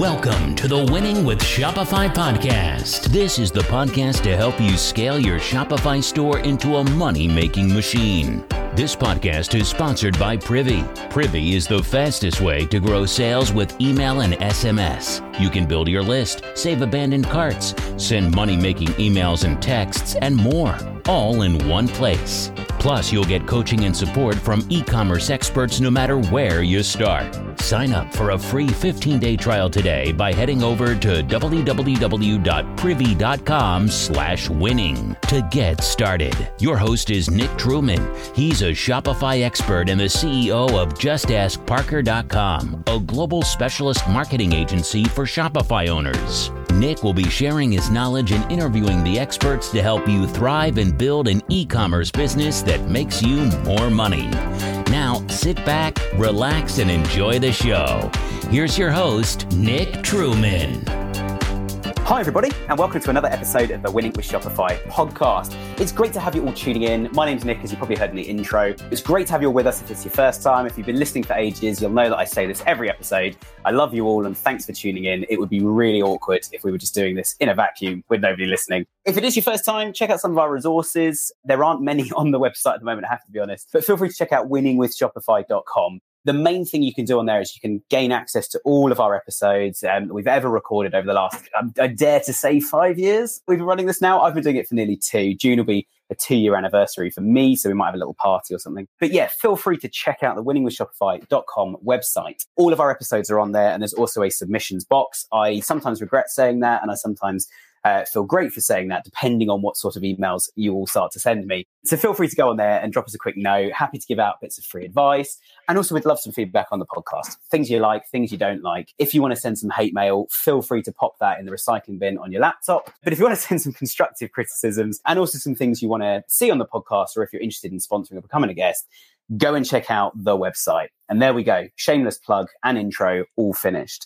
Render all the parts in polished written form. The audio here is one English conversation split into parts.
Welcome to the Winning with Shopify podcast. This is the podcast to help you scale your Shopify store into a money-making machine. This podcast is sponsored by Privy. Privy is the fastest way to grow sales with email and SMS. You can build your list, save abandoned carts, send money-making emails and texts, and more, all in one place. Plus, you'll get coaching and support from e-commerce experts no matter where you start. Sign up for a free 15-day trial today by heading over to www.privy.com/winning to get started. Your host is Nick Truman. He's a Shopify expert and the CEO of JustAskParker.com, a global specialist marketing agency for Shopify owners. Nick will be sharing his knowledge and interviewing the experts to help you thrive and build an e-commerce business that makes you more money. Now, sit back, relax, and enjoy the show. Here's your host, Nick Truman. Hi, everybody, and welcome to another episode of the Winning with Shopify podcast. It's great to have you all tuning in. My name's Nick, as you probably heard in the intro. It's great to have you all with us if it's your first time. If you've been listening for ages, you'll know that I say this every episode. I love you all, and thanks for tuning in. It would be really awkward if we were just doing this in a vacuum with nobody listening. If it is your first time, check out some of our resources. There aren't many on the website at the moment, I have to be honest, but feel free to check out winningwithshopify.com. The main thing you can do on there is you can gain access to all of our episodes that we've ever recorded over the last, I dare to say, 5 years. We've been running this now. I've been doing it for nearly 2. June will be a 2-year anniversary for me, so we might have a little party or something. But yeah, feel free to check out the winningwithshopify.com website. All of our episodes are on there, and there's also a submissions box. I sometimes regret saying that, and I sometimes feel great for saying that, depending on what sort of emails you all start to send me. So feel free to go on there and drop us a quick note. Happy to give out bits of free advice. And also we'd love some feedback on the podcast. Things you like, things you don't like. If you want to send some hate mail, feel free to pop that in the recycling bin on your laptop. But if you want to send some constructive criticisms and also some things you want to see on the podcast, or if you're interested in sponsoring or becoming a guest, go and check out the website. And there we go. Shameless plug and intro all finished.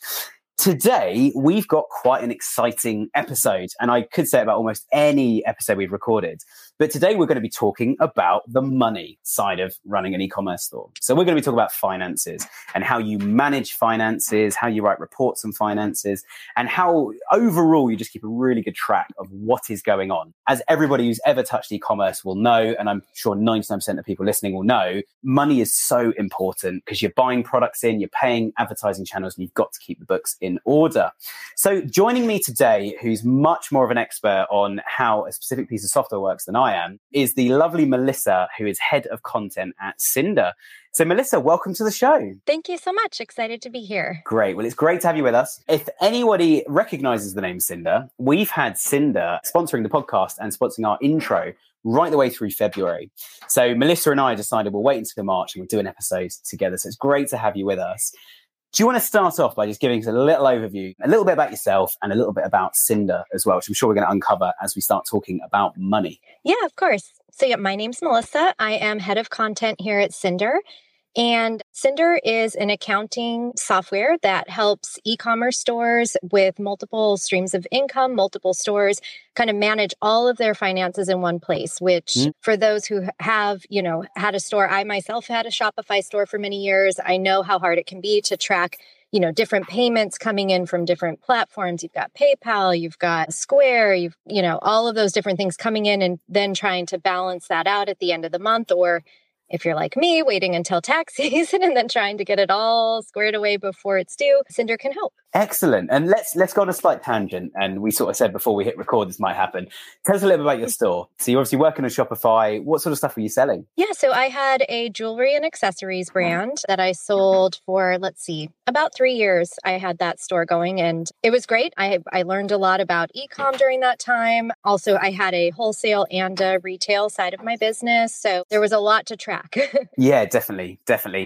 Today, we've got quite an exciting episode, and I could say about almost any episode we've recorded. But today, we're going to be talking about the money side of running an e-commerce store. So we're going to be talking about finances and how you manage finances, how you write reports on finances, and how overall you just keep a really good track of what is going on. As everybody who's ever touched e-commerce will know, and I'm sure 99% of people listening will know, money is so important because you're buying products in, you're paying advertising channels, and you've got to keep the books in order. So joining me today, who's much more of an expert on how a specific piece of software works than I am, is the lovely Melissa, who is head of content at Cinder. So Melissa, welcome to the show. Thank you so much. Excited to be here. Great. Well, it's great to have you with us. If anybody recognizes the name Cinder, we've had Cinder sponsoring the podcast and sponsoring our intro right the way through February. So Melissa and I decided we'll wait until March and we'll do an episode together. So it's great to have you with us. Do you want to start off by just giving us a little overview, a little bit about yourself and a little bit about Cinder as well, which I'm sure we're going to uncover as we start talking about money? Yeah, of course. So yeah, my name's Melissa. I am head of content here at Cinder. And Cinder is an accounting software that helps e-commerce stores with multiple streams of income, multiple stores kind of manage all of their finances in one place, which for those who have, had a store, I myself had a Shopify store for many years. I know how hard it can be to track, different payments coming in from different platforms. You've got PayPal, you've got Square, you've, all of those different things coming in and then trying to balance that out at the end of the month, or if you're like me, waiting until tax season and then trying to get it all squared away before it's due, Cinder can help. Excellent. And let's go on a slight tangent. And we sort of said before we hit record, this might happen. Tell us a little bit about your store. So you're obviously working on Shopify. What sort of stuff were you selling? Yeah, so I had a jewelry and accessories brand that I sold for, about 3 years. I had that store going and it was great. I learned a lot about e-com during that time. Also, I had a wholesale and a retail side of my business. So there was a lot to track. Yeah, definitely.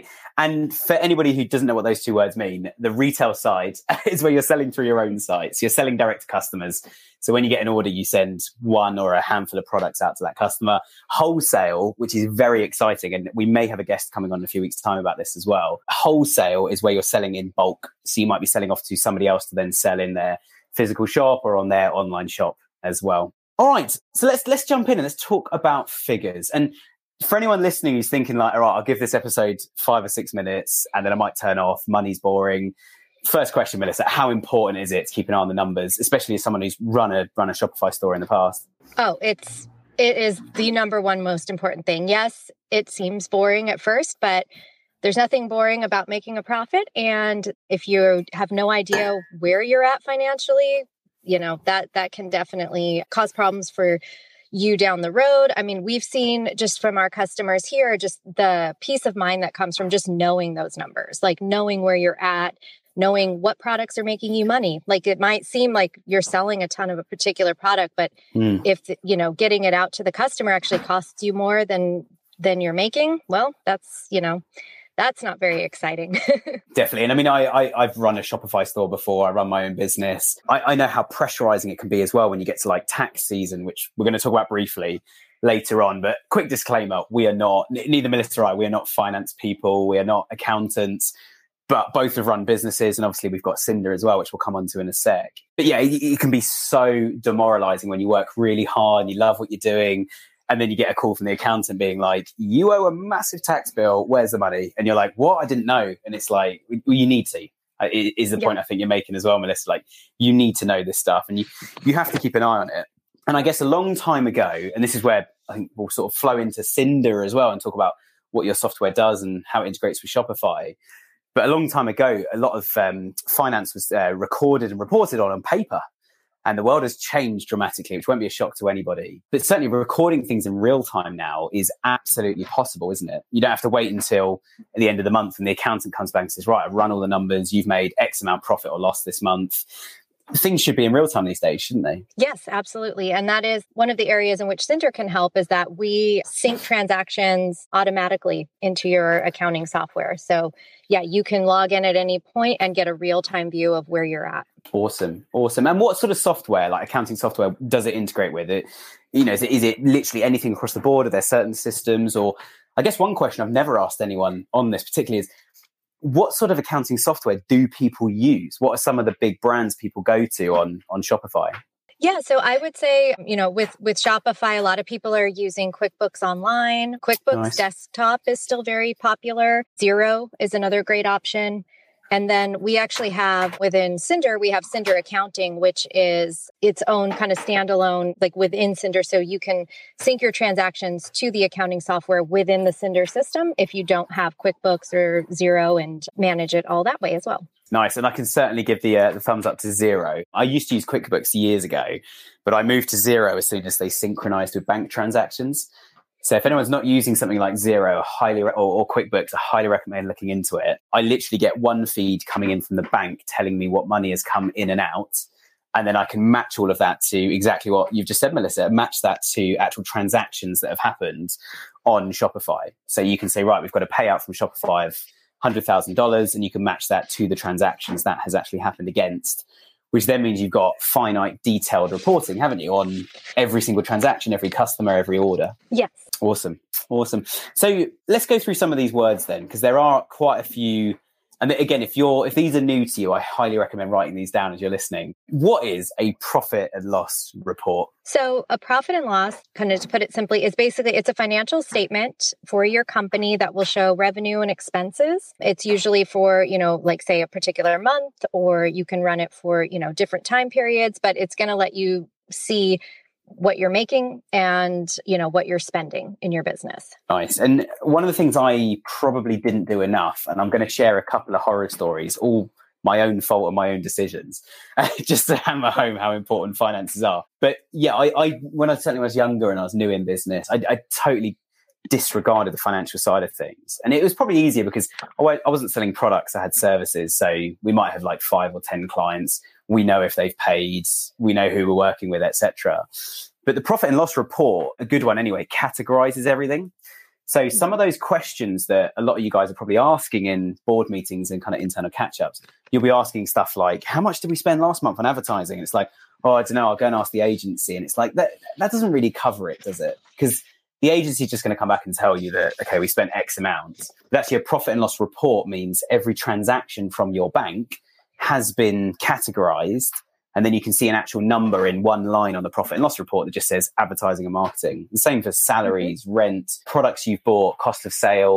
And for anybody who doesn't know what those two words mean, the retail side is where you're selling through your own sites. You're selling direct to customers. So when you get an order, you send one or a handful of products out to that customer. Wholesale, which is very exciting, and we may have a guest coming on in a few weeks' time about this as well. Wholesale is where you're selling in bulk. So you might be selling off to somebody else to then sell in their physical shop or on their online shop as well. All right, so let's jump in and let's talk about figures. And for anyone listening who's thinking like, all right, I'll give this episode 5 or 6 minutes and then I might turn off, money's boring. First question, Melissa, how important is it to keep an eye on the numbers, especially as someone who's run a Shopify store in the past? Oh, it is the number one most important thing. Yes, it seems boring at first, but there's nothing boring about making a profit. And if you have no idea where you're at financially, that can definitely cause problems for you down the road. I mean, we've seen just from our customers here, just the peace of mind that comes from just knowing those numbers, like knowing where you're at, knowing what products are making you money. Like it might seem like you're selling a ton of a particular product, but if, getting it out to the customer actually costs you more than you're making, well, that's not very exciting. Definitely. And I mean, I've run a Shopify store before. I run my own business. I know how pressurizing it can be as well when you get to like tax season, which we're going to talk about briefly later on. But quick disclaimer, we are not, neither Melissa or I, we are not finance people. We are not accountants, but both have run businesses. And obviously we've got Cinder as well, which we'll come on to in a sec. But yeah, it can be so demoralizing when you work really hard and you love what you're doing. And then you get a call from the accountant being like, you owe a massive tax bill. Where's the money? And you're like, what? I didn't know. And it's like, well, you need to. It is the point I think you're making as well, Melissa. Like, you need to know this stuff and you have to keep an eye on it. And I guess a long time ago, and this is where I think we'll sort of flow into Cinder as well and talk about what your software does and how it integrates with Shopify. But a long time ago, a lot of finance was recorded and reported on paper. And the world has changed dramatically, which won't be a shock to anybody. But certainly recording things in real time now is absolutely possible, isn't it? You don't have to wait until the end of the month and the accountant comes back and says, right, I've run all the numbers. You've made X amount profit or loss this month. Things should be in real time these days, shouldn't they? Yes, absolutely. And that is one of the areas in which Cinder can help is that we sync transactions automatically into your accounting software. So yeah, you can log in at any point and get a real-time view of where you're at. Awesome. And what sort of software, like accounting software, does it integrate with it? Is it literally anything across the board? Are there certain systems? Or I guess one question I've never asked anyone on this particularly is, what sort of accounting software do people use? What are some of the big brands people go to on Shopify? Yeah, so I would say, with Shopify, a lot of people are using QuickBooks Online. QuickBooks Desktop is still very popular. Xero is another great option. And then we actually have within Cinder, we have Cinder Accounting, which is its own kind of standalone, like within Cinder. So you can sync your transactions to the accounting software within the Cinder system if you don't have QuickBooks or Xero and manage it all that way as well. Nice. And I can certainly give the thumbs up to Xero. I used to use QuickBooks years ago, but I moved to Xero as soon as they synchronized with bank transactions. So if anyone's not using something like Xero or QuickBooks, I highly recommend looking into it. I literally get one feed coming in from the bank telling me what money has come in and out. And then I can match all of that to exactly what you've just said, Melissa, match that to actual transactions that have happened on Shopify. So you can say, right, we've got a payout from Shopify of $100,000 and you can match that to the transactions that has actually happened against, which then means you've got finite detailed reporting, haven't you, on every single transaction, every customer, every order? Yes. Awesome. So let's go through some of these words then, because there are quite a few. And again, if these are new to you, I highly recommend writing these down as you're listening. What is a profit and loss report? So a profit and loss, kind of to put it simply, is basically, it's a financial statement for your company that will show revenue and expenses. It's usually for, like say a particular month, or you can run it for, different time periods, but it's going to let you see what you're making and, what you're spending in your business. Nice. And one of the things I probably didn't do enough, and I'm going to share a couple of horror stories, all my own fault and my own decisions, just to hammer home how important finances are. But yeah, I when I certainly was younger and I was new in business, I totally disregarded the financial side of things. And it was probably easier because I wasn't selling products, I had services. So we might have like 5 or 10 clients. We know if they've paid, we know who we're working with, etc. But the profit and loss report, a good one anyway, categorizes everything. So some of those questions that a lot of you guys are probably asking in board meetings and kind of internal catch-ups, you'll be asking stuff like, how much did we spend last month on advertising? And it's like, oh, I don't know, I'll go and ask the agency. And it's like, that doesn't really cover it, does it? Because the agency is just going to come back and tell you that, okay, we spent X amount. But actually a profit and loss report means every transaction from your bank has been categorized. And then you can see an actual number in one line on the profit and loss report that just says advertising and marketing. The same for salaries, rent, products you've bought, cost of sale,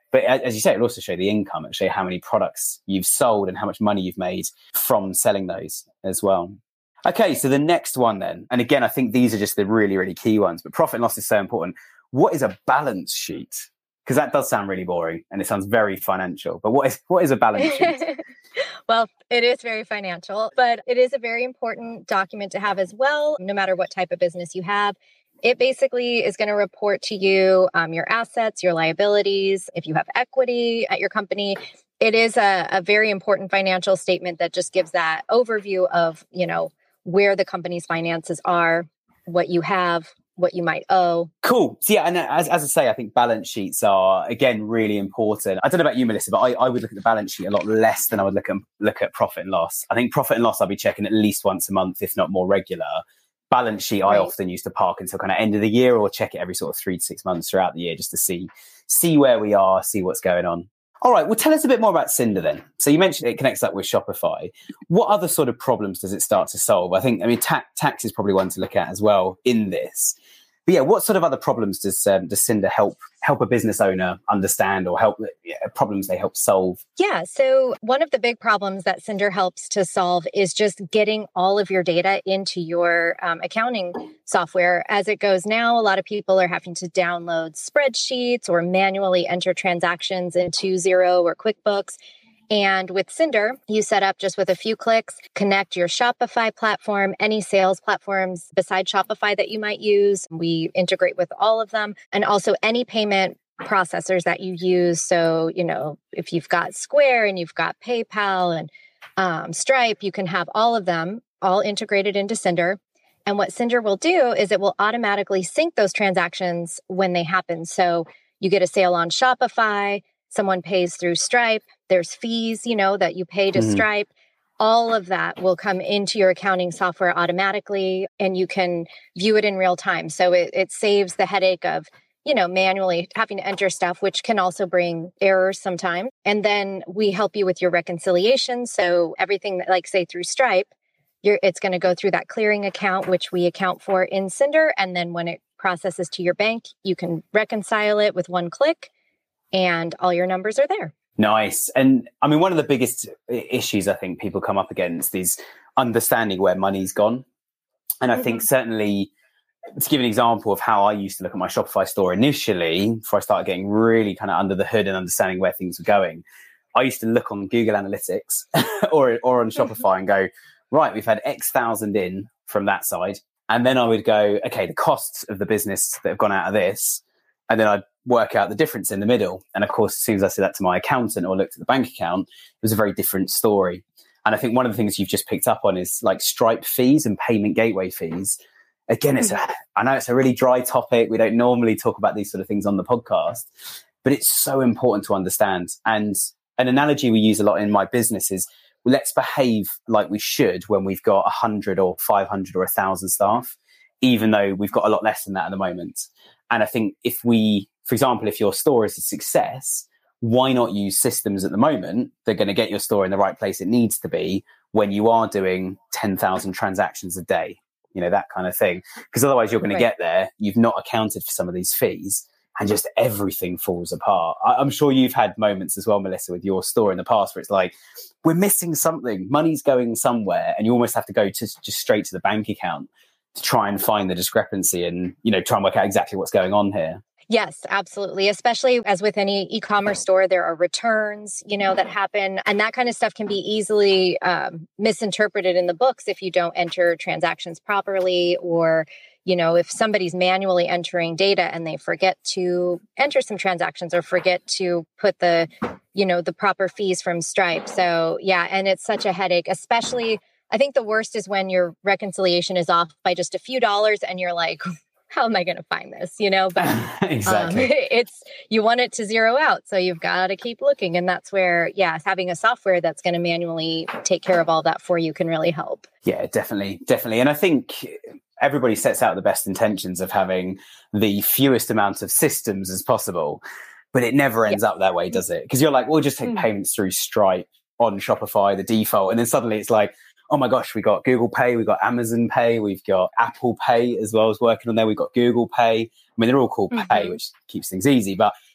But as you say, it'll also show the income. It'll show how many products you've sold and how much money you've made from selling those as well. Okay, so the next one then, and again, I think these are just the really, really key ones, but profit and loss is so important. What is a balance sheet? Because that does sound really boring and it sounds very financial, but what is a balance sheet? Well, it is very financial, but it is a very important document to have as well, no matter what type of business you have. It basically is going to report to you your assets, your liabilities, if you have equity at your company. It is a very important financial statement that just gives that overview of, where the company's finances are, what you have, what you might owe. Cool. So yeah, and as I say, I think balance sheets are, again, really important. I don't know about you, Melissa, but I would look at the balance sheet a lot less than I would look at profit and loss. I think profit and loss I'll be checking at least once a month, if not more regular. Balance sheet, right. I often used to park until kind of end of the year or check it every sort of 3 to 6 months throughout the year just to see where we are, see what's going on. All right, well, tell us a bit more about Cynder then. So you mentioned it connects up with Shopify. What other sort of problems does it start to solve? I mean, tax is probably one to look at as well in this. But yeah, what sort of other problems does Cynder help a business owner understand or problems they help solve? Yeah, so one of the big problems that Cynder helps to solve is just getting all of your data into your accounting software. As it goes now, a lot of people are having to download spreadsheets or manually enter transactions into Xero or QuickBooks. And with Cynder, you set up just with a few clicks, connect your Shopify platform, any sales platforms besides Shopify that you might use. We integrate with all of them, and also any payment processors that you use. So, if you've got Square and you've got PayPal and Stripe, you can have all of them all integrated into Cynder. And what Cynder will do is it will automatically sync those transactions when they happen. So you get a sale on Shopify, someone pays through Stripe, there's fees, that you pay to Stripe. All of that will come into your accounting software automatically, and you can view it in real time. So it saves the headache of, manually having to enter stuff, which can also bring errors sometimes. And then we help you with your reconciliation. So everything that, like say through Stripe, it's going to go through that clearing account, which we account for in Cynder. And then when it processes to your bank, you can reconcile it with one click and all your numbers are there. Nice. And I mean, one of the biggest issues I think people come up against is understanding where money's gone. And I think certainly, to give an example of how I used to look at my Shopify store initially, before I started getting really kind of under the hood and understanding where things were going, I used to look on Google Analytics or on Shopify and go, right, we've had X thousand in from that side. And then I would go, okay, the costs of the business that have gone out of this. And then I'd work out the difference in the middle. And of course, as soon as I said that to my accountant or looked at the bank account, it was a very different story. And I think one of the things you've just picked up on is like Stripe fees and payment gateway fees. Again, I know it's a really dry topic. We don't normally talk about these sort of things on the podcast, but it's so important to understand. And an analogy we use a lot in my business is, let's behave like we should when we've got 100 or 500 or 1,000 staff, even though we've got a lot less than that at the moment. And I think for example, if your store is a success, why not use systems at the moment that are going to get your store in the right place it needs to be when you are doing 10,000 transactions a day, that kind of thing. Because otherwise you're going to get there, you've not accounted for some of these fees, and just everything falls apart. I'm sure you've had moments as well, Melissa, with your store in the past where it's like, we're missing something, money's going somewhere, and you almost have to go to just straight to the bank account to try and find the discrepancy and, try and work out exactly what's going on here. Yes, absolutely. Especially as with any e-commerce store, there are returns, that happen. And that kind of stuff can be easily misinterpreted in the books if you don't enter transactions properly, or, if somebody's manually entering data and they forget to enter some transactions or forget to put the proper fees from Stripe. So yeah, and it's such a headache, especially I think the worst is when your reconciliation is off by just a few dollars and you're like, how am I going to find this? But exactly. You want it to zero out. So you've got to keep looking. And that's where, having a software that's going to manually take care of all that for you can really help. Yeah, definitely. And I think everybody sets out the best intentions of having the fewest amount of systems as possible, but it never ends up that way, does it? Because you're like, we'll just take payments through Stripe on Shopify, the default. And then suddenly it's like, oh my gosh, we got Google Pay, we've got Amazon Pay, we've got Apple Pay as well as working on there. We've got Google Pay. I mean, they're all called Pay, which keeps things easy. But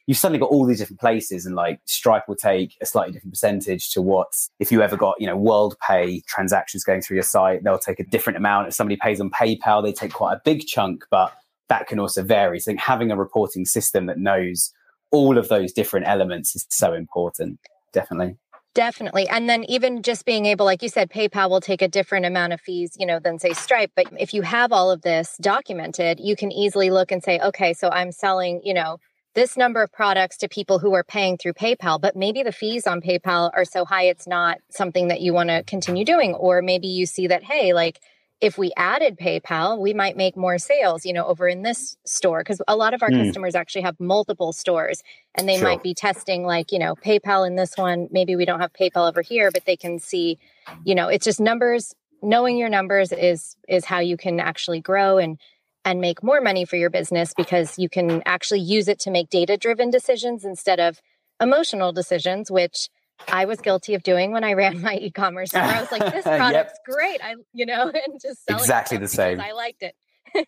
you've suddenly got all these different places, and like Stripe will take a slightly different percentage to what, if you ever got, WorldPay transactions going through your site, they'll take a different amount. If somebody pays on PayPal, they take quite a big chunk, but that can also vary. So I think having a reporting system that knows all of those different elements is so important. Definitely. Definitely. And then even just being able, like you said, PayPal will take a different amount of fees, than say Stripe. But if you have all of this documented, you can easily look and say, okay, so I'm selling, this number of products to people who are paying through PayPal, but maybe the fees on PayPal are so high, it's not something that you want to continue doing. Or maybe you see that, hey, like if we added PayPal, we might make more sales, over in this store. Because a lot of our customers actually have multiple stores, and they might be testing like, PayPal in this one. Maybe we don't have PayPal over here, but they can see, it's just numbers. Knowing your numbers is how you can actually grow and make more money for your business, because you can actually use it to make data-driven decisions instead of emotional decisions, which I was guilty of doing when I ran my e-commerce store. I was like, this product's great. And just selling exactly the same. I liked it.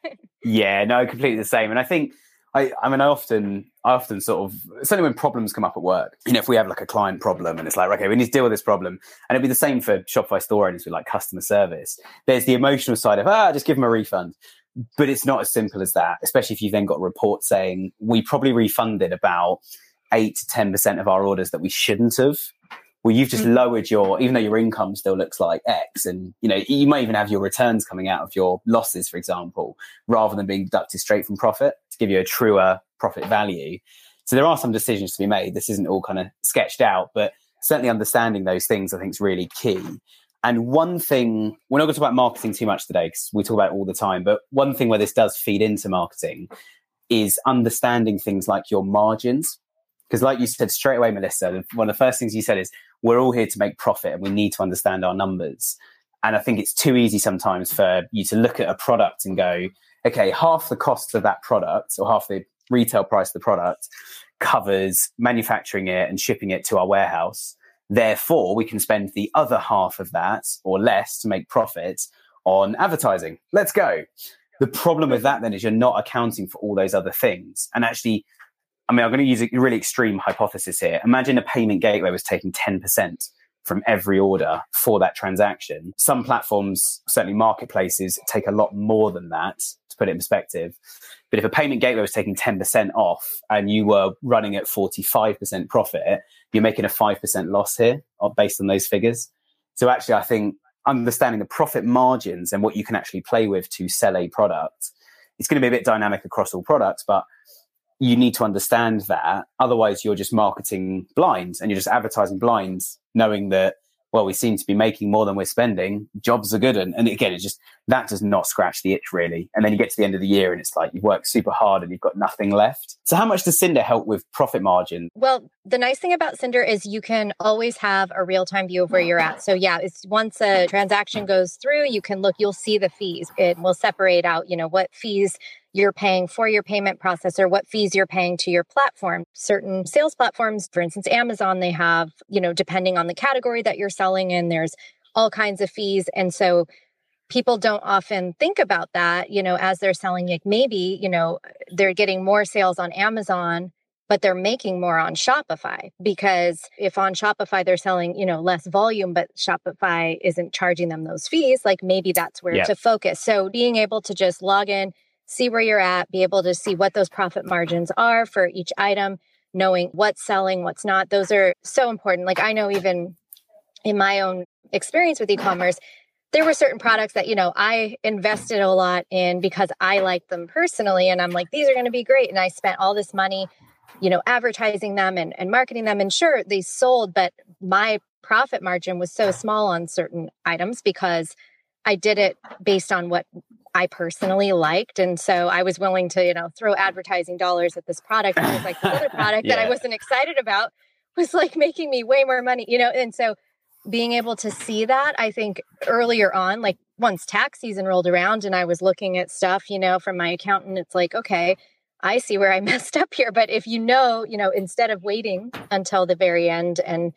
Yeah, no, completely the same. And I think, I often sort of, certainly when problems come up at work, if we have like a client problem and it's like, okay, we need to deal with this problem. And it'd be the same for Shopify store owners with like customer service. There's the emotional side of, just give them a refund. But it's not as simple as that, especially if you've then got a report saying we probably refunded about 8 to 10% of our orders that we shouldn't have. Well, you've just lowered even though your income still looks like X, and you might even have your returns coming out of your losses, for example, rather than being deducted straight from profit to give you a truer profit value. So there are some decisions to be made. This isn't all kind of sketched out, but certainly understanding those things I think is really key. And one thing, we're not going to talk about marketing too much today because we talk about it all the time, but one thing where this does feed into marketing is understanding things like your margins. Because like you said straight away, Melissa, one of the first things you said is we're all here to make profit and we need to understand our numbers. And I think it's too easy sometimes for you to look at a product and go, okay, half the cost of that product or half the retail price of the product covers manufacturing it and shipping it to our warehouse. Therefore, we can spend the other half of that or less to make profit on advertising. Let's go. The problem with that then is you're not accounting for all those other things. And actually, I'm going to use a really extreme hypothesis here. Imagine a payment gateway was taking 10% from every order for that transaction. Some platforms, certainly marketplaces, take a lot more than that, to put it in perspective. But if a payment gateway was taking 10% off and you were running at 45% profit, you're making a 5% loss here based on those figures. So actually, I think understanding the profit margins and what you can actually play with to sell a product, it's going to be a bit dynamic across all products, but you need to understand that. Otherwise, you're just marketing blind and you're just advertising blind, knowing that, well, we seem to be making more than we're spending. Jobs are good. And again, it's just, that does not scratch the itch really. And then you get to the end of the year and it's like you've worked super hard and you've got nothing left. So how much does Cinder help with profit margin? Well, the nice thing about Cinder is you can always have a real-time view of where you're at. So yeah, it's once a transaction goes through, you can look, you'll see the fees. It will separate out, what fees you're paying for your payment processor, what fees you're paying to your platform. Certain sales platforms, for instance, Amazon, they have, depending on the category that you're selling in, there's all kinds of fees. And so people don't often think about that, as they're selling, like maybe, they're getting more sales on Amazon, but they're making more on Shopify, because if on Shopify they're selling, less volume, but Shopify isn't charging them those fees, like maybe that's where to focus. So being able to just log in, see where you're at, be able to see what those profit margins are for each item, knowing what's selling, what's not. Those are so important. Like I know even in my own experience with e-commerce, there were certain products that, I invested a lot in because I liked them personally. And I'm like, these are going to be great. And I spent all this money, advertising them and marketing them. And sure, they sold, but my profit margin was so small on certain items because I did it based on what I personally liked. And so I was willing to, throw advertising dollars at this product. And it was like the other product that I wasn't excited about was like making me way more money, And so being able to see that, I think earlier on, like once tax season rolled around and I was looking at stuff, from my accountant, it's like, okay, I see where I messed up here. But if instead of waiting until the very end and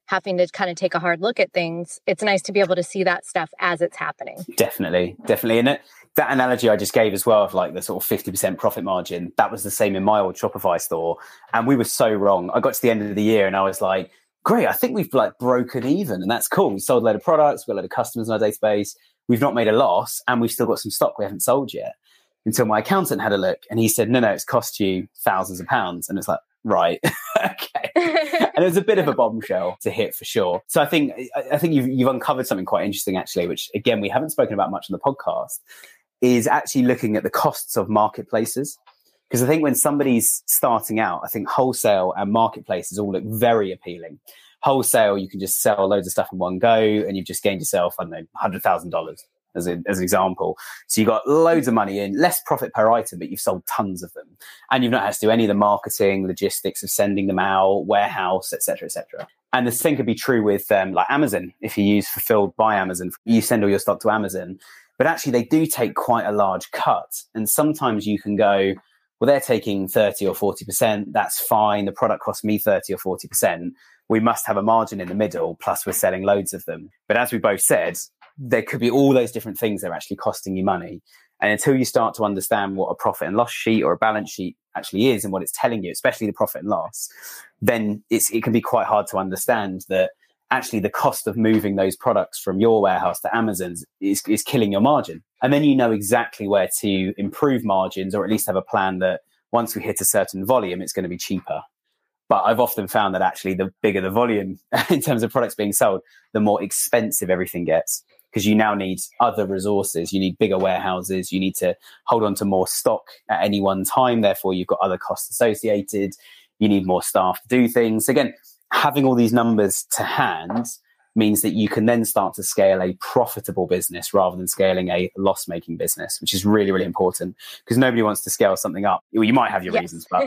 having to kind of take a hard look at things, it's nice to be able to see that stuff as it's happening. Definitely. And that analogy I just gave as well of like the sort of 50% profit margin, that was the same in my old Shopify store. And we were so wrong. I got to the end of the year and I was like, great, I think we've like broken even, and that's cool. We sold a load of products, we've got a load of customers in our database. We've not made a loss, and we've still got some stock we haven't sold yet. Until my accountant had a look and he said, no, it's cost you thousands of pounds. And it's like, right, okay. And it was a bit of a bombshell to hit for sure. So I think you've uncovered something quite interesting actually, which again, we haven't spoken about much on the podcast, is actually looking at the costs of marketplaces. Because I think when somebody's starting out, I think wholesale and marketplaces all look very appealing. Wholesale, you can just sell loads of stuff in one go and you've just gained yourself, I don't know, $100,000 as an example. So you got loads of money in, less profit per item, but you've sold tons of them. And you've not had to do any of the marketing, logistics of sending them out, warehouse, et cetera, et cetera. And the same could be true with like Amazon. If you use Fulfilled by Amazon, you send all your stock to Amazon. But actually, they do take quite a large cut. And sometimes you can go, well, they're taking 30 or 40%. That's fine. The product costs me 30 or 40%. We must have a margin in the middle, plus we're selling loads of them. But as we both said, there could be all those different things that are actually costing you money. And until you start to understand what a profit and loss sheet or a balance sheet actually is and what it's telling you, especially the profit and loss, then it can be quite hard to understand that actually the cost of moving those products from your warehouse to Amazon's is killing your margin. And then you know exactly where to improve margins, or at least have a plan that once we hit a certain volume, it's going to be cheaper. But I've often found that actually the bigger the volume in terms of products being sold, the more expensive everything gets, because you now need other resources. You need bigger warehouses. You need to hold on to more stock at any one time. Therefore, you've got other costs associated. You need more staff to do things. Again, having all these numbers to hand means that you can then start to scale a profitable business rather than scaling a loss-making business, which is really, really important, because nobody wants to scale something up. Well, you might have your reasons, but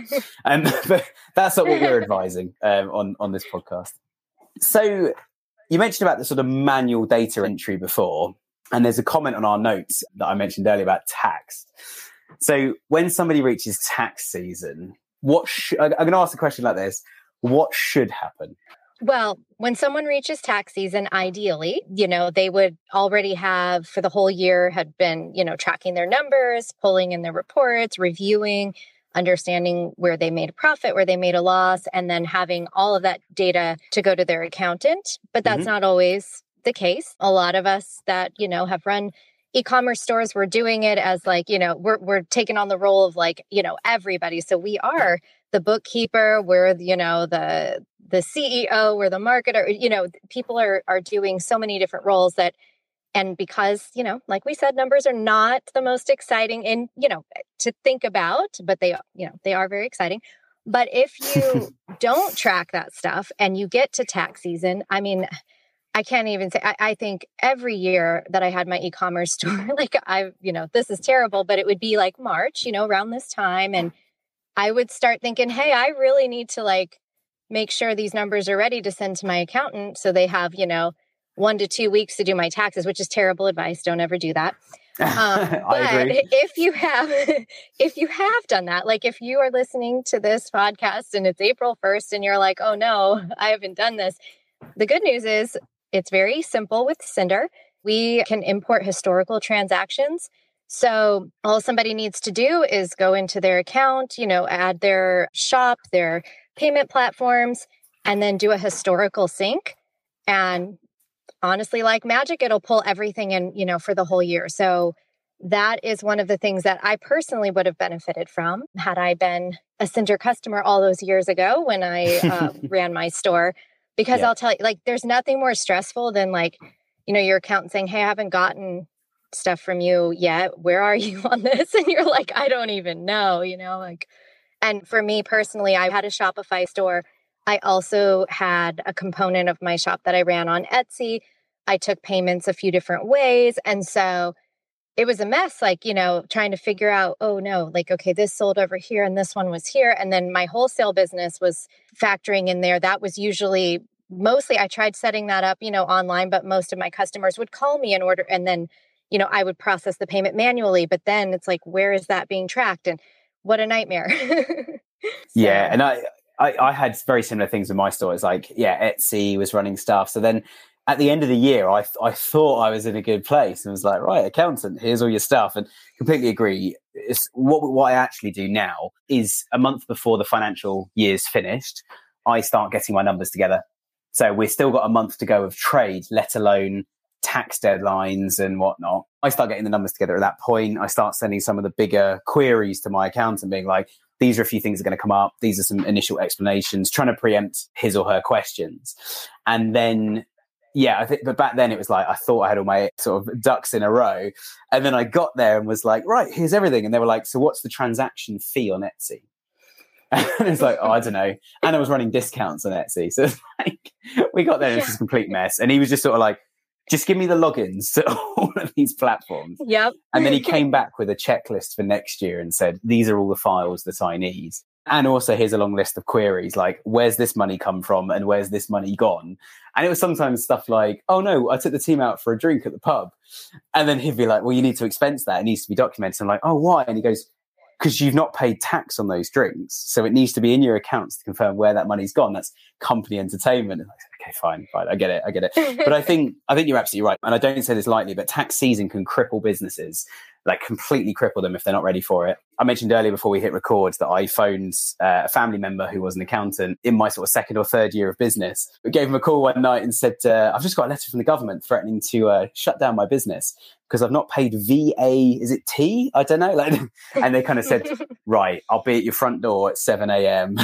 that's not what we're advising on this podcast. So you mentioned about the sort of manual data entry before, and there's a comment on our notes that I mentioned earlier about tax. So when somebody reaches tax season, I'm going to ask a question like this. What should happen? Well, when someone reaches tax season, ideally, they would already have for the whole year had been, tracking their numbers, pulling in their reports, reviewing, understanding where they made a profit, where they made a loss, and then having all of that data to go to their accountant. But that's not always the case. A lot of us that, have run e-commerce stores, we're doing it as like, we're taking on the role of like, everybody. So we are the bookkeeper, we're, the CEO, we're the marketer, people are doing so many different roles that, and because, like we said, numbers are not the most exciting and, to think about, but they are very exciting. But if you don't track that stuff and you get to tax season, I mean, I can't even say, I think every year that I had my e-commerce store, like this is terrible, but it would be like March, around this time. And I would start thinking, hey, I really need to like make sure these numbers are ready to send to my accountant. So they have, 1 to 2 weeks to do my taxes, which is terrible advice. Don't ever do that. But if you have done that, like if you are listening to this podcast and it's April 1st and you're like, oh no, I haven't done this. The good news is it's very simple with Cinder. We can import historical transactions. So all somebody needs to do is go into their account, add their shop, their payment platforms, and then do a historical sync. And honestly, like magic, it'll pull everything in, for the whole year. So that is one of the things that I personally would have benefited from had I been a Cinder customer all those years ago when I ran my store. Because I'll tell you, like, there's nothing more stressful than like, your accountant saying, hey, I haven't gotten stuff from you yet. Where are you on this? And you're like, I don't even know, and for me personally, I had a Shopify store. I also had a component of my shop that I ran on Etsy. I took payments a few different ways. And so it was a mess, like, trying to figure out, oh no, like, okay, this sold over here and this one was here. And then my wholesale business was factoring in there. That was usually mostly, I tried setting that up, online, but most of my customers would call me in order. And then, I would process the payment manually, but then it's like, where is that being tracked? And what a nightmare. Yeah. And I had very similar things with my store. It's like, Etsy was running stuff. So then at the end of the year, I thought I was in a good place and was like, right, accountant, here's all your stuff. And completely agree. It's what I actually do now is a month before the financial year's finished, I start getting my numbers together. So we've still got a month to go of trade, let alone tax deadlines and whatnot. I start getting the numbers together at that point. I start sending some of the bigger queries to my accountant being like, these are a few things that are going to come up. These are some initial explanations, trying to preempt his or her questions. And then, but back then it was like, I thought I had all my sort of ducks in a row. And then I got there and was like, right, here's everything. And they were like, so what's the transaction fee on Etsy? And it's like, I don't know. And I was running discounts on Etsy. So it's like, we got there and it was just a complete mess. And he was just sort of like, just give me the logins to all of these platforms. Yep. And then he came back with a checklist for next year and said, these are all the files that I need. And also here's a long list of queries, like, where's this money come from and where's this money gone? And it was sometimes stuff like, oh no, I took the team out for a drink at the pub. And then he'd be like, well, you need to expense that. It needs to be documented. I'm like, oh, why? And he goes, because you've not paid tax on those drinks. So it needs to be in your accounts to confirm where that money's gone. That's company entertainment. And I said, okay, fine. I get it. But I think you're absolutely right. And I don't say this lightly, but tax season can cripple businesses, like completely cripple them if they're not ready for it. I mentioned earlier before we hit record that I phoned a family member who was an accountant in my sort of second or third year of business. I gave him a call one night and said, I've just got a letter from the government threatening to shut down my business because I've not paid VA, is it T? I don't know. And they kind of said, right, I'll be at your front door at 7 a.m.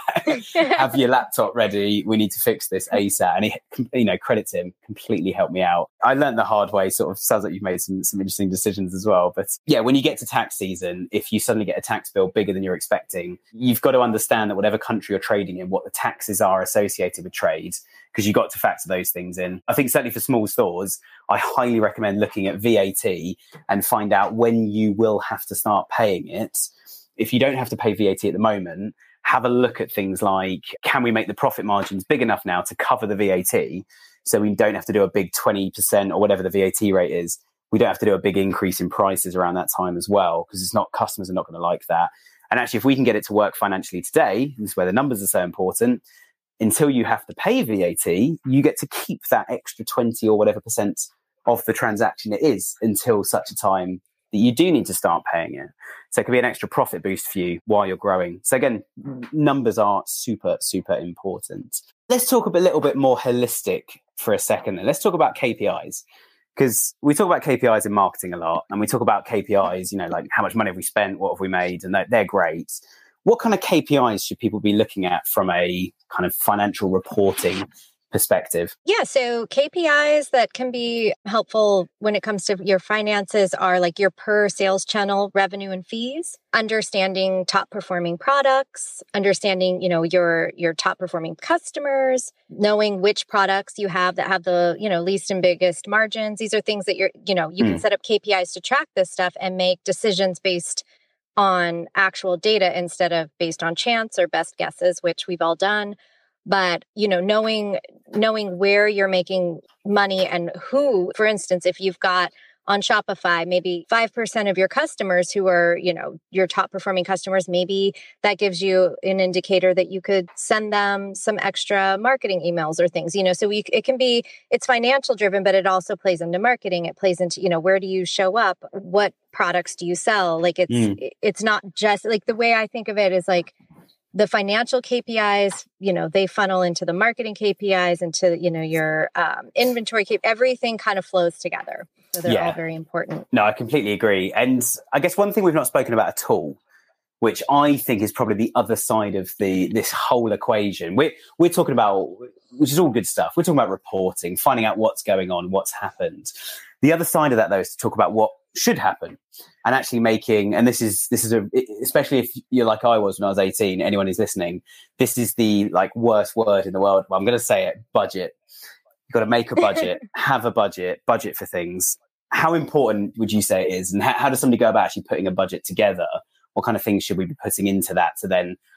Have your laptop ready. We need to fix this ASAP. And he, credit to him, completely helped me out. I learned the hard way. Sort of sounds like you've made some interesting decisions as well. But yeah, when you get to tax season, if you suddenly get a tax bill bigger than you're expecting, you've got to understand that whatever country you're trading in, what the taxes are associated with trade, because you've got to factor those things in. I think certainly for small stores, I highly recommend looking at VAT and find out when you will have to start paying it. If you don't have to pay VAT at the moment, have a look at things like, can we make the profit margins big enough now to cover the VAT so we don't have to do a big 20% or whatever the VAT rate is? We don't have to do a big increase in prices around that time as well, because customers are not going to like that. And actually, if we can get it to work financially today, this is where the numbers are so important, until you have to pay VAT, you get to keep that extra 20 or whatever percent of the transaction it is until such a time that you do need to start paying it. So it could be an extra profit boost for you while you're growing. So again, numbers are super, super important. Let's talk a little bit more holistic for a second. And let's talk about KPIs, because we talk about KPIs in marketing a lot, and we talk about KPIs, like how much money have we spent, what have we made, and they're great. What kind of KPIs should people be looking at from a kind of financial reporting perspective? Yeah, so KPIs that can be helpful when it comes to your finances are like your per sales channel revenue and fees, understanding top performing products, understanding, your top performing customers, knowing which products you have that have the, least and biggest margins. These are things that you can set up KPIs to track this stuff and make decisions based on actual data instead of based on chance or best guesses, which we've all done. But, knowing where you're making money and who, for instance, if you've got on Shopify, maybe 5% of your customers who are, your top performing customers, maybe that gives you an indicator that you could send them some extra marketing emails or things, so it's financial driven, but it also plays into marketing. It plays into, where do you show up? What products do you sell? Like it's not just like the way I think of it is like, the financial KPIs, they funnel into the marketing KPIs, into, your inventory everything kind of flows together. So they're all very important. No, I completely agree. And I guess one thing we've not spoken about at all, which I think is probably the other side of this whole equation. We're talking about, which is all good stuff. We're talking about reporting, finding out what's going on, what's happened. The other side of that, though, is to talk about what should happen and actually making, and this is especially if you're like I was when I was 18, anyone who's listening, this is the worst word in the world. Well, I'm going to say it, budget. You've got to make a budget, have a budget for things. How important would you say it is? And how does somebody go about actually putting a budget together? What kind of things should we be putting into that to then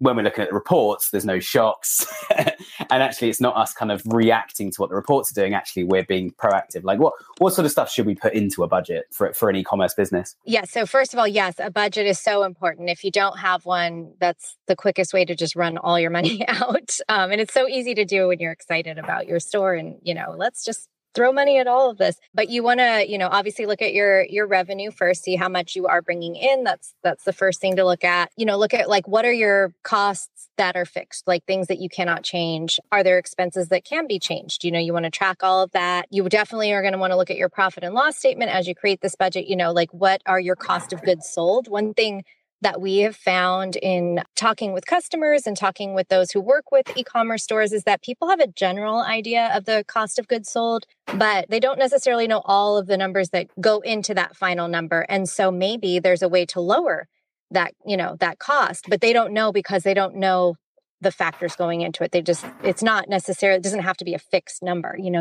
when we're looking at the reports, there's no shocks. And actually, it's not us kind of reacting to what the reports are doing. Actually, we're being proactive. Like what sort of stuff should we put into a budget for an e-commerce business? Yeah. So first of all, yes, a budget is so important. If you don't have one, that's the quickest way to just run all your money out. And it's so easy to do when you're excited about your store and, let's just throw money at all of this. But you want to, obviously look at your revenue first, see how much you are bringing in. That's the first thing to look at. Look at like, what are your costs that are fixed, like things that you cannot change? Are there expenses that can be changed? You want to track all of that. You definitely are going to want to look at your profit and loss statement as you create this budget. Like what are your cost of goods sold? One thing that we have found in talking with customers and talking with those who work with e-commerce stores is that people have a general idea of the cost of goods sold, but they don't necessarily know all of the numbers that go into that final number. And so maybe there's a way to lower that, that cost, but they don't know because they don't know the factors going into it. It's not necessarily, it doesn't have to be a fixed number. You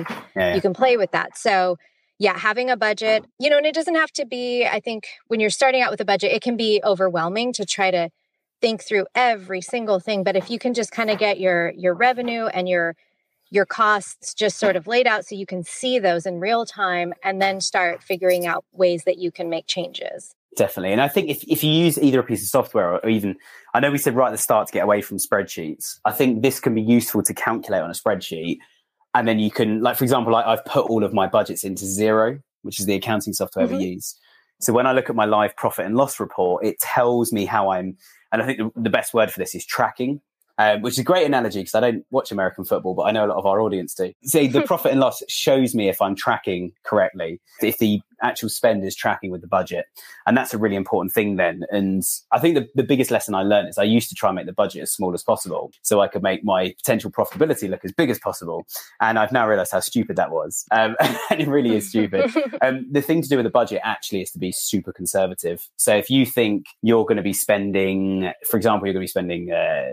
can play with that. So yeah, having a budget, and it doesn't have to be, I think when you're starting out with a budget, it can be overwhelming to try to think through every single thing. But if you can just kind of get your revenue and your costs just sort of laid out so you can see those in real time and then start figuring out ways that you can make changes. Definitely. And I think if you use either a piece of software or even, I know we said right at the start to get away from spreadsheets. I think this can be useful to calculate on a spreadsheet. And then you can, like, for example, I've put all of my budgets into Xero, which is the accounting software we use. So when I look at my live profit and loss report, it tells me how and I think the best word for this is tracking. Which is a great analogy because I don't watch American football, but I know a lot of our audience do. So the profit and loss shows me if I'm tracking correctly, if the actual spend is tracking with the budget. And that's a really important thing then. And I think the biggest lesson I learned is I used to try and make the budget as small as possible so I could make my potential profitability look as big as possible. And I've now realized how stupid that was. And it really is stupid. The thing to do with the budget actually is to be super conservative. So if you think you're going to be spending, for example, you're going to be spending,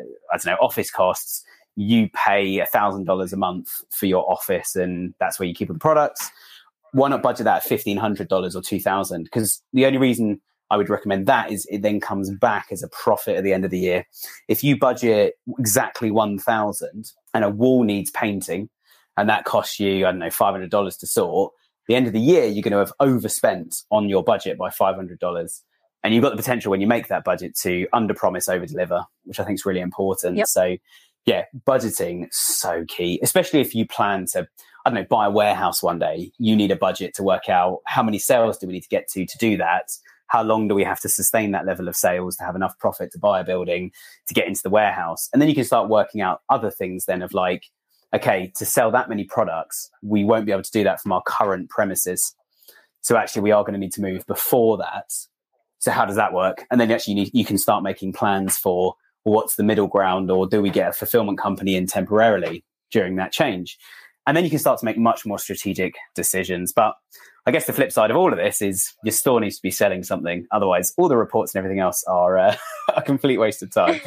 office costs, you pay $1,000 a month for your office and that's where you keep all the products. Why not budget that at $1,500 or $2,000? Because the only reason I would recommend that is it then comes back as a profit at the end of the year. If you budget exactly $1,000 and a wall needs painting and that costs you, $500 to sort, the end of the year, you're going to have overspent on your budget by $500. And you've got the potential when you make that budget to under-promise, over-deliver, which I think is really important. Yep. So, yeah, budgeting so key, especially if you plan to, buy a warehouse one day. You need a budget to work out how many sales do we need to get to do that? How long do we have to sustain that level of sales to have enough profit to buy a building, to get into the warehouse? And then you can start working out other things then of like, okay, to sell that many products, we won't be able to do that from our current premises. So actually, we are going to need to move before that. So how does that work? And then actually you can start making plans for what's the middle ground, or do we get a fulfillment company in temporarily during that change? And then you can start to make much more strategic decisions. But I guess the flip side of all of this is your store needs to be selling something. Otherwise, all the reports and everything else are a complete waste of time.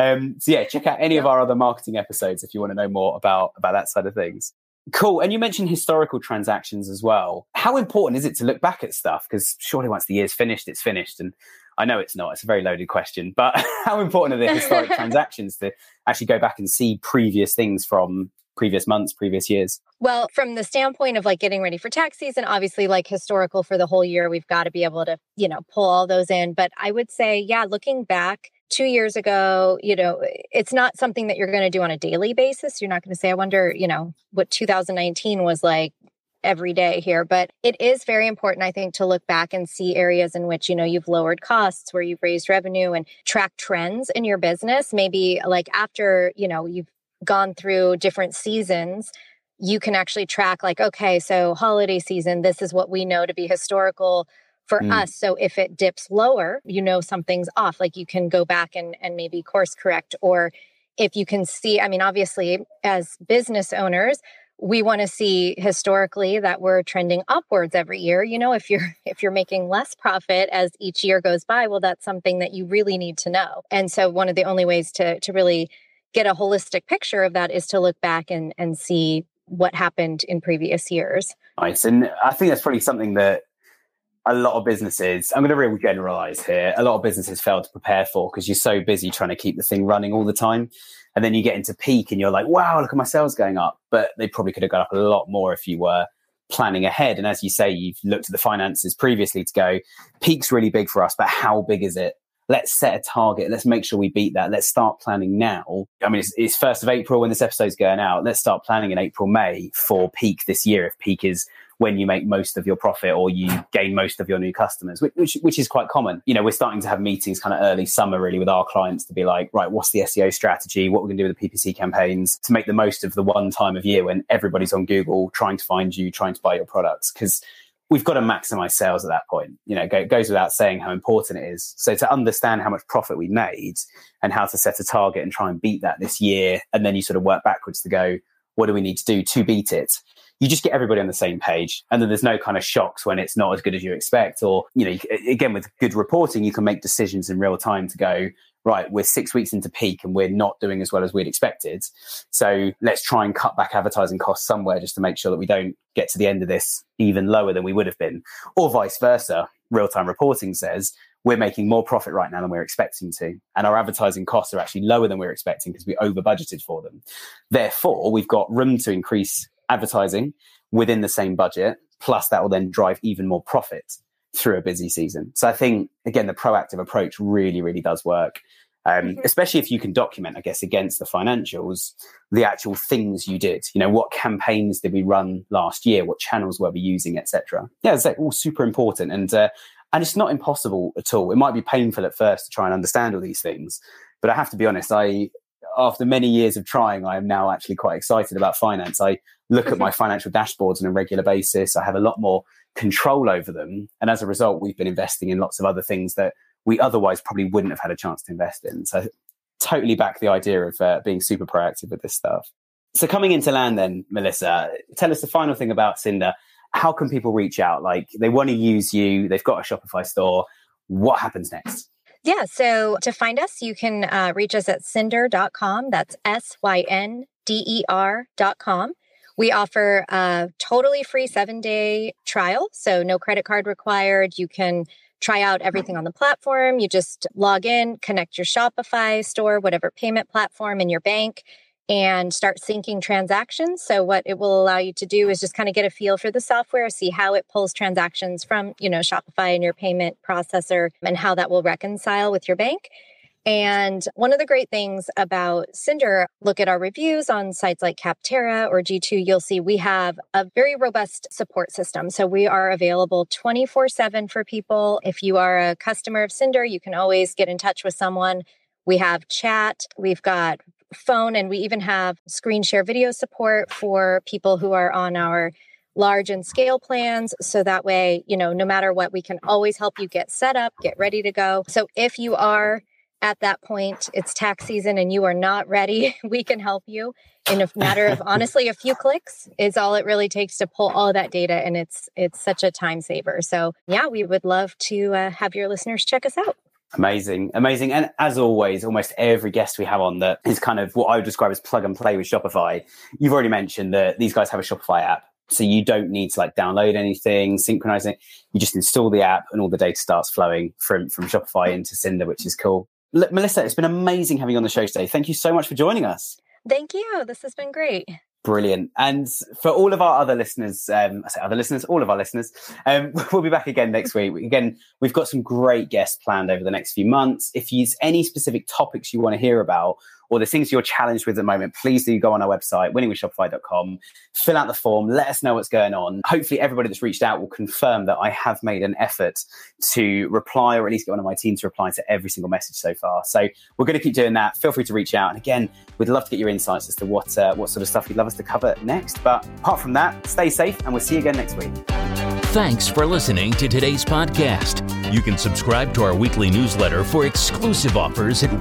So yeah, check out any of our other marketing episodes if you want to know more about that side of things. Cool. And you mentioned historical transactions as well. How important is it to look back at stuff? Because surely once the year's finished, it's finished. And I know it's not. It's a very loaded question. But how important are the historic transactions to actually go back and see previous things from previous months, previous years? Well, from the standpoint of like getting ready for tax season, obviously like historical for the whole year, we've got to be able to, pull all those in. But I would say, yeah, looking back 2 years ago, it's not something that you're going to do on a daily basis. You're not going to say, I wonder, what 2019 was like every day here. But it is very important, I think, to look back and see areas in which, you've lowered costs, where you've raised revenue, and track trends in your business. Maybe like after, you've gone through different seasons, you can actually track like, okay, so holiday season, this is what we know to be historical for us. So if it dips lower, something's off. Like you can go back and maybe course correct. Or if you can see, obviously as business owners, we want to see historically that we're trending upwards every year. If you're making less profit as each year goes by, well, that's something that you really need to know. And so one of the only ways to really get a holistic picture of that is to look back and see what happened in previous years. Nice. And I think that's probably something that a lot of businesses, I'm going to real generalize here, a lot of businesses fail to prepare for because you're so busy trying to keep the thing running all the time. And then you get into peak and you're like, wow, look at my sales going up. But they probably could have gone up a lot more if you were planning ahead. And as you say, you've looked at the finances previously to go, peak's really big for us, but how big is it? Let's set a target. Let's make sure we beat that. Let's start planning now. I mean, it's 1st of April when this episode's going out. Let's start planning in April, May for peak this year. If peak is when you make most of your profit or you gain most of your new customers, which is quite common. You know, we're starting to have meetings kind of early summer really with our clients to be like, right, what's the SEO strategy? What we're going to do with the PPC campaigns to make the most of the one time of year when everybody's on Google trying to find you, trying to buy your products. Because we've got to maximize sales at that point. You know, it goes without saying how important it is. So to understand how much profit we made and how to set a target and try and beat that this year, and then you sort of work backwards to go, what do we need to do to beat it? You just get everybody on the same page. And then there's no kind of shocks when it's not as good as you expect. Or, you know, again, with good reporting, you can make decisions in real time to go, right, we're 6 weeks into peak and we're not doing as well as we'd expected. So let's try and cut back advertising costs somewhere just to make sure that we don't get to the end of this even lower than we would have been. Or vice versa. Real-time reporting says we're making more profit right now than we're expecting to. And our advertising costs are actually lower than we're expecting because we over budgeted for them. Therefore, we've got room to increase advertising within the same budget. Plus that will then drive even more profit through a busy season. So I think, again, the proactive approach really, really does work. Especially if you can document, I guess, against the financials, the actual things you did. You know, what campaigns did we run last year? What channels were we using, etc. Yeah, it's all super important. And it's not impossible at all. It might be painful at first to try and understand all these things. But I have to be honest, after many years of trying, I am now actually quite excited about finance. I look at my financial dashboards on a regular basis. I have a lot more control over them. And as a result, we've been investing in lots of other things that we otherwise probably wouldn't have had a chance to invest in. So totally back the idea of being super proactive with this stuff. So coming into land then, Melissa, tell us the final thing about Cinder. How can people reach out? Like they want to use you, they've got a Shopify store. What happens next? Yeah, so to find us, you can reach us at Synder.com. That's SYNDER.com. We offer a totally free 7-day trial, so no credit card required. You can try out everything on the platform. You just log in, connect your Shopify store, whatever payment platform in your bank, and start syncing transactions. So what it will allow you to do is just kind of get a feel for the software, see how it pulls transactions from, Shopify and your payment processor and how that will reconcile with your bank. And one of the great things about Cinder, look at our reviews on sites like Capterra or G2, you'll see we have a very robust support system. So we are available 24/7 for people. If you are a customer of Cinder, you can always get in touch with someone. We have chat, we've got phone, and we even have screen share video support for people who are on our large and scale plans. So that way, no matter what, we can always help you get set up, get ready to go. So if you are at that point, it's tax season and you are not ready, we can help you in a matter of, honestly, a few clicks is all it really takes to pull all that data. And it's such a time saver. So yeah, we would love to have your listeners check us out. Amazing. And as always, almost every guest we have on that is kind of what I would describe as plug and play with Shopify. You've already mentioned that these guys have a Shopify app. So you don't need to download anything, synchronize it. You just install the app and all the data starts flowing from Shopify into Cinder, which is cool. Melissa, it's been amazing having you on the show today. Thank you so much for joining us. Thank you. This has been great. Brilliant. And for all of our other listeners, all of our listeners, we'll be back again next week. Again, we've got some great guests planned over the next few months. If there's any specific topics you want to hear about, or the things you're challenged with at the moment, please do go on our website, winningwithshopify.com, fill out the form, let us know what's going on. Hopefully everybody that's reached out will confirm that I have made an effort to reply, or at least get one of my team to reply to every single message so far. So we're going to keep doing that. Feel free to reach out. And again, we'd love to get your insights as to what sort of stuff you'd love us to cover next. But apart from that, stay safe and we'll see you again next week. Thanks for listening to today's podcast. You can subscribe to our weekly newsletter for exclusive offers at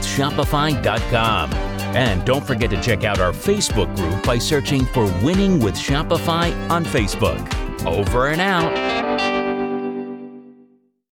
winningwithshopify.com. And don't forget to check out our Facebook group by searching for Winning with Shopify on Facebook. Over and out.